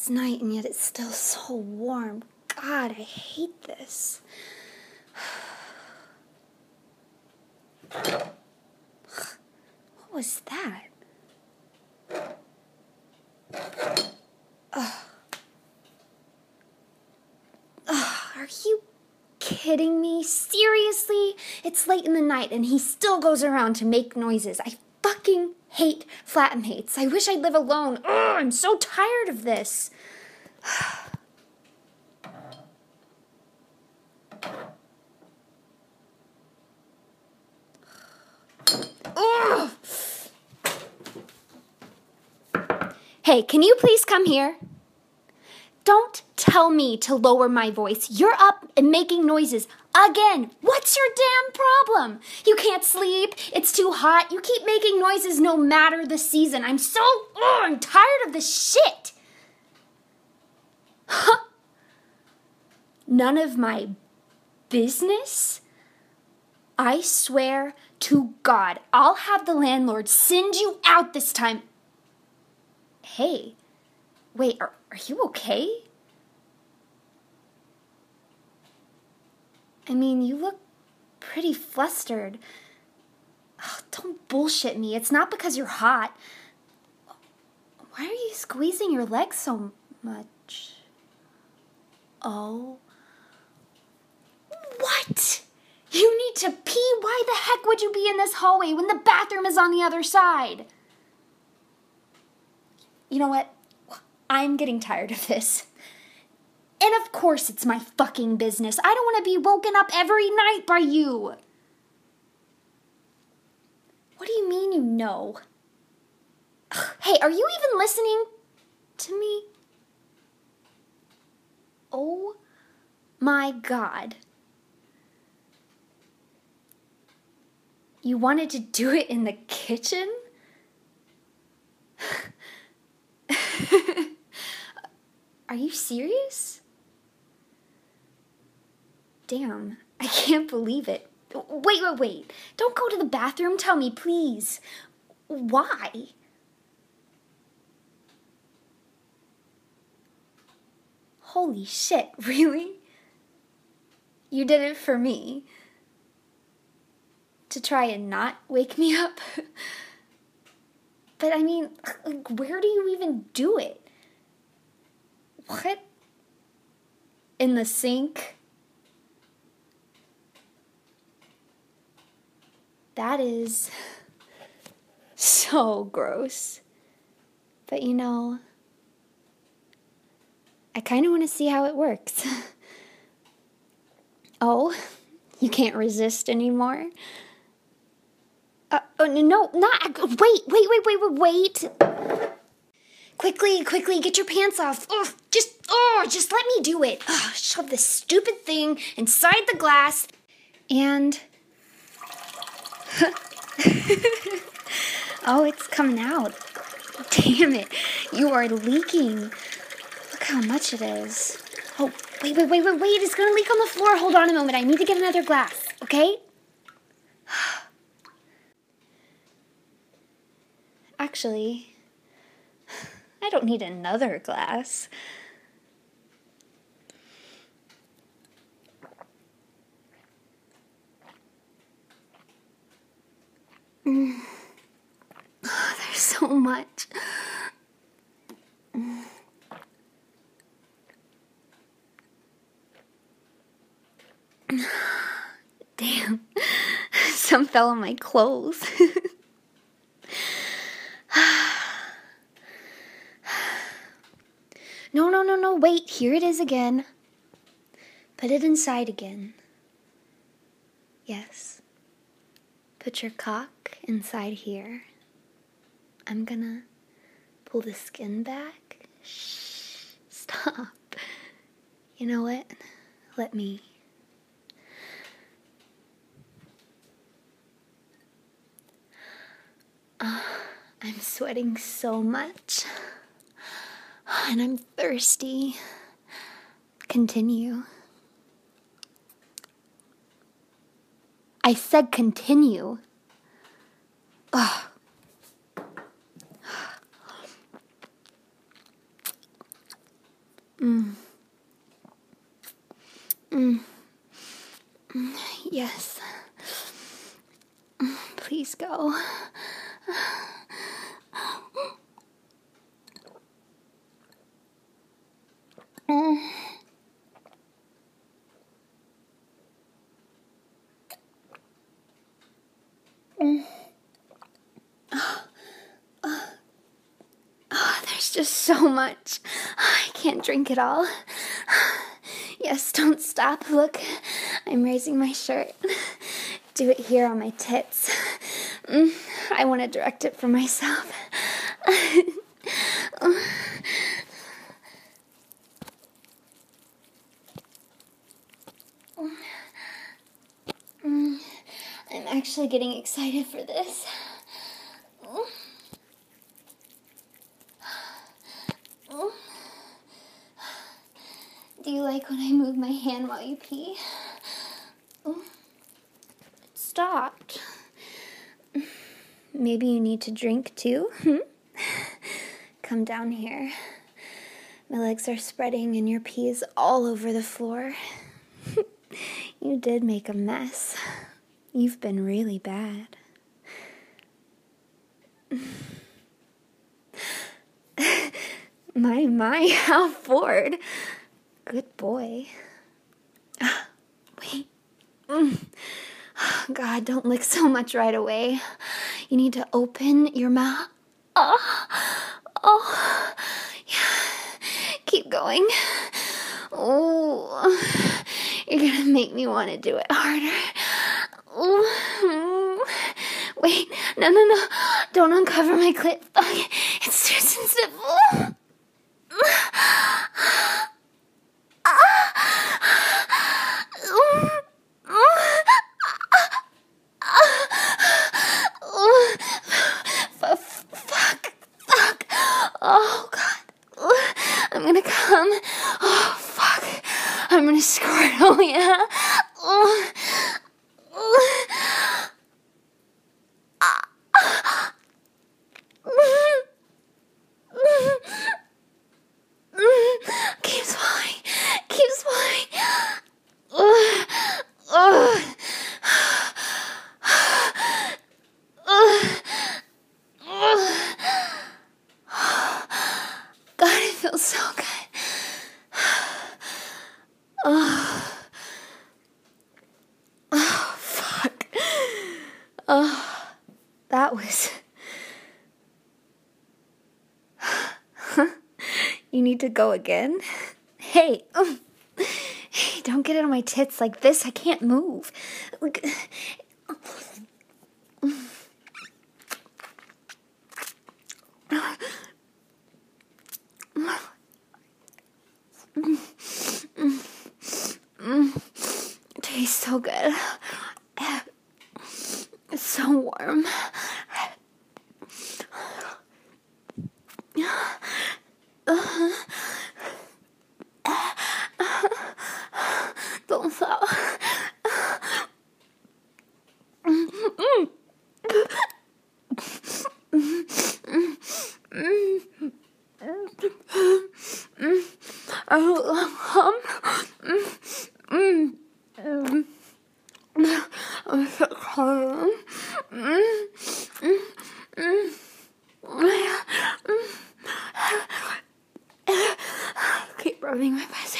It's night and yet it's still so warm. God, I hate this. What was that? Are you kidding me? Seriously? It's late in the night and he still goes around to make noises. I fucking hate flatmates. I wish I'd live alone. Ugh, I'm so tired of this. Ugh. Hey, can you please come here? Don't tell me to lower my voice. You're up and making noises again. What's your damn problem? You can't sleep. It's too hot. You keep making noises no matter the season. I'm tired of this shit. Huh? None of my business? I swear to God, I'll have the landlord send you out this time. Hey, wait, are you okay? I mean, you look pretty flustered. Oh, don't bullshit me. It's not because you're hot. Why are you squeezing your legs so much? Oh. What? You need to pee? Why the heck would you be in this hallway when the bathroom is on the other side? You know what? I'm getting tired of this. And of course it's my fucking business. I don't want to be woken up every night by you. What do you mean you know? Hey, are you even listening to me? Oh my God. You wanted to do it in the kitchen? Are you serious? Damn, I can't believe it. Wait. Don't go to the bathroom. Tell me, please. Why? Holy shit, really? You did it for me? To try and not wake me up? But I mean, where do you even do it? What? In the sink? That is so gross. But you know, I kind of want to see how it works. Oh, you can't resist anymore? No, not, wait. Quickly, get your pants off. Just let me do it. Shove this stupid thing inside the glass and... Oh, it's coming out. Damn it, you are leaking. Look how much it is. Oh, wait, it's gonna leak on the floor. Hold on a moment, I need to get another glass, okay? Actually, I don't need another glass. Oh, there's so much. Damn, some fell on my clothes. No, wait, here it is again. Put it inside again. Yes. Put your cock inside here. I'm gonna pull the skin back. Shh, stop. You know what? Let me. I'm sweating so much. And I'm thirsty. Continue. I said continue. Ugh. Mm. Mm. Yes. Please go. Oh, there's just so much. I can't drink it all. Yes, don't stop. Look, I'm raising my shirt. Do it here on my tits. I want to direct it for myself. I'm actually getting excited for this. Do you like when I move my hand while you pee? It stopped. Maybe you need to drink too? Come down here. My legs are spreading and your pee is all over the floor. You did make a mess. You've been really bad. My, how forward. Good boy. Wait. God, don't lick so much right away. You need to open your mouth. Oh, yeah. Keep going. Oh, you're gonna make me want to do it harder. Wait, no. Don't uncover my clit. It's too sensitive. Fuck. Oh, God. I'm gonna come. Oh, fuck. I'm gonna squirt. Oh, yeah. Keep swallowing. God, it feels so good. Oh, fuck. Oh, that was... You need to go again? Hey, don't get it on my tits like this. I can't move. It tastes so good. It's so warm. Don't stop. Keep rubbing my pussy.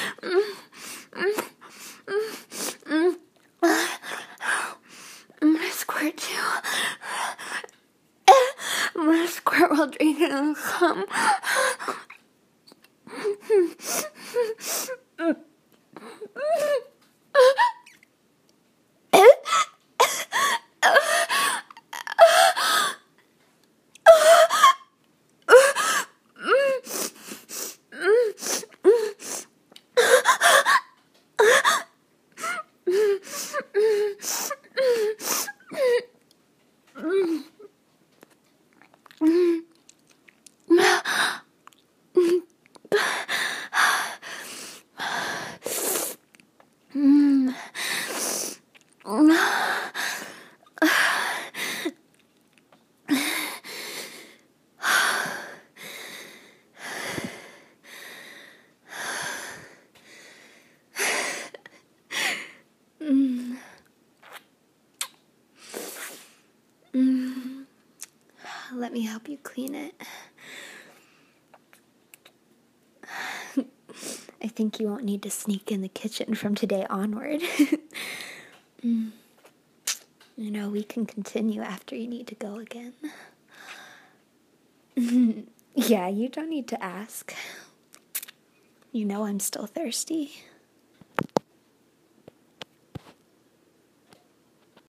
I'm gonna squirt too. I'm gonna squirt while drinking and come. let me help you clean it. I think you won't need to sneak in the kitchen from today onward. We can continue after you need to go again. Yeah, you don't need to ask. I'm still thirsty.